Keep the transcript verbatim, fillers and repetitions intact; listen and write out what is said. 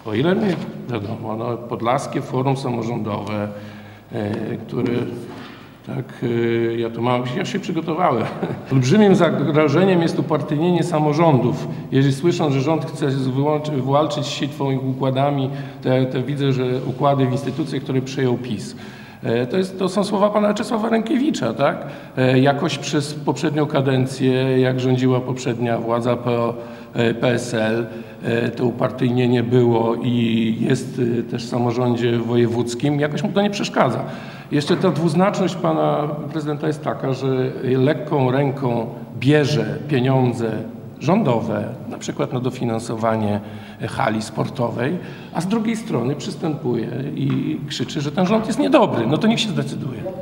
O ile mi wiadomo, no, Podlaskie Forum Samorządowe, e, które, tak, e, ja to mam, ja się przygotowałem. Olbrzymim zagrożeniem jest upartyjnienie samorządów. Jeżeli słyszą, że rząd chce wywalczyć sitwą i układami, to, to widzę, że układy w instytucjach, które przejął PiS. To, jest, to są słowa pana Czesława Rękiewicza, tak? Jakoś przez poprzednią kadencję, jak rządziła poprzednia władza P S L, to upartyjnienie było i jest też w samorządzie wojewódzkim, jakoś mu to nie przeszkadza. Jeszcze ta dwuznaczność pana prezydenta jest taka, że lekką ręką bierze pieniądze rządowe, na przykład na dofinansowanie hali sportowej, a z drugiej strony przystępuje i krzyczy, że ten rząd jest niedobry. No to niech się zdecyduje.